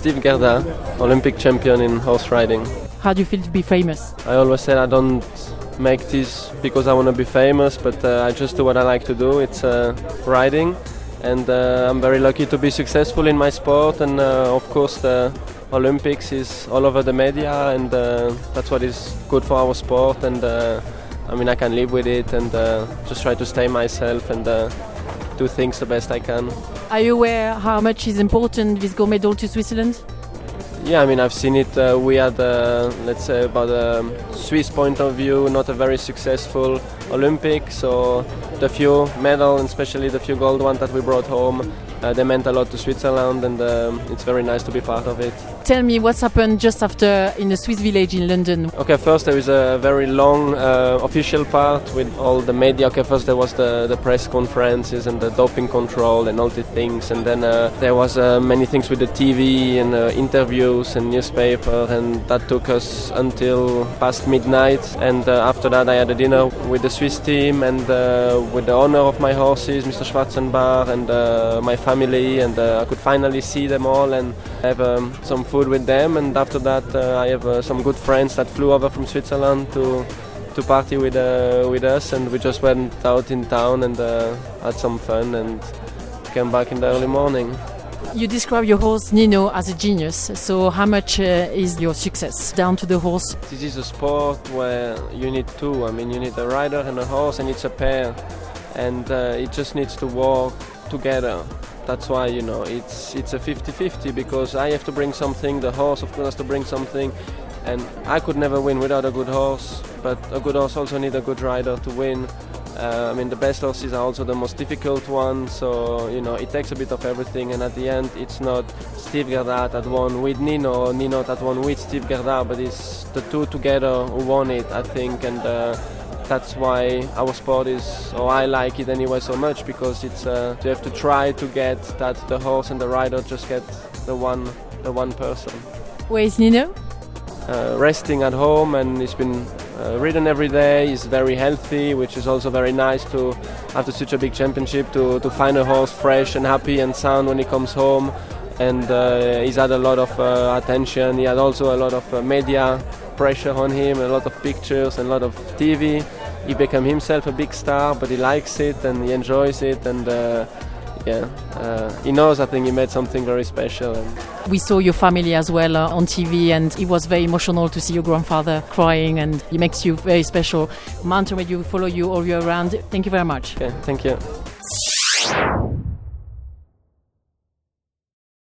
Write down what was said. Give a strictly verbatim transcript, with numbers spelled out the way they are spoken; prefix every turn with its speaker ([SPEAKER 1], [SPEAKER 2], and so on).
[SPEAKER 1] Steve Gerda, Olympic champion in horse riding.
[SPEAKER 2] How do you feel to be famous?
[SPEAKER 1] I always said I don't make this because I want to be famous, but uh, I just do what I like to do. It's uh, riding, and uh, I'm very lucky to be successful in my sport. And uh, of course, the Olympics is all over the media, and uh, that's what is good for our sport. And uh, I mean, I can live with it and uh, just try to stay myself and uh, do things the best I can.
[SPEAKER 2] Are you aware how much is important this gold medal to Switzerland?
[SPEAKER 1] Yeah, I mean, I've seen it. Uh, we had, uh, let's say, about a Swiss point of view, not a very successful Olympic. So the few medals, and especially the few gold ones that we brought home, uh, they meant a lot to Switzerland, and um, it's very nice to be part of it.
[SPEAKER 2] Tell me what's happened just after in the Swiss village in London.
[SPEAKER 1] Okay, first there is a very long uh, official part with all the media. Okay, first there was the, the press conferences and the doping control and all the things, and then uh, there was uh, many things with the T V and uh, interviews and newspaper, and that took us until past midnight. And uh, after that I had a dinner with the Swiss team and uh, with the owner of my horses, Mister Schwarzenbach, and uh, my family, and uh, I could finally see them all and have um, some food with them. And after that uh, I have uh, some good friends that flew over from Switzerland to to party with uh, with us, and we just went out in town and uh, had some fun and came back in the early morning.
[SPEAKER 2] You describe your horse Nino as a genius, so how much uh, is your success down to the horse?
[SPEAKER 1] This is a sport where you need two. I mean, you need a rider and a horse, and it's a pair, and uh, it just needs to work together. That's why, you know, it's it's a fifty-fifty, because I have to bring something, the horse of course has to bring something, and I could never win without a good horse, but a good horse also needs a good rider to win. Uh, I mean, the best horses are also the most difficult ones, so, you know, it takes a bit of everything, and at the end it's not Steve Gerda that won with Nino, or Nino that won with Steve Gerda, but it's the two together who won it, I think, and uh, that's why our sport is, or I like it anyway so much, because it's uh, you have to try to get that the horse and the rider just get the one, the one person.
[SPEAKER 2] Where is Nino?
[SPEAKER 1] Uh, resting at home, and he's been uh, ridden every day. He's very healthy, which is also very nice to, after such a big championship, to, to find a horse fresh and happy and sound when he comes home. And uh, he's had a lot of uh, attention. He had also a lot of uh, media pressure on him, a lot of pictures and a lot of T V. He became himself a big star, but he likes it and he enjoys it, and uh, yeah, uh, he knows, I think he made something very special. And
[SPEAKER 2] we saw your family as well uh, on T V, and it was very emotional to see your grandfather crying, and it makes you very special. Mountain Radio will follow you all year round. Thank you very much.
[SPEAKER 1] Okay, thank you.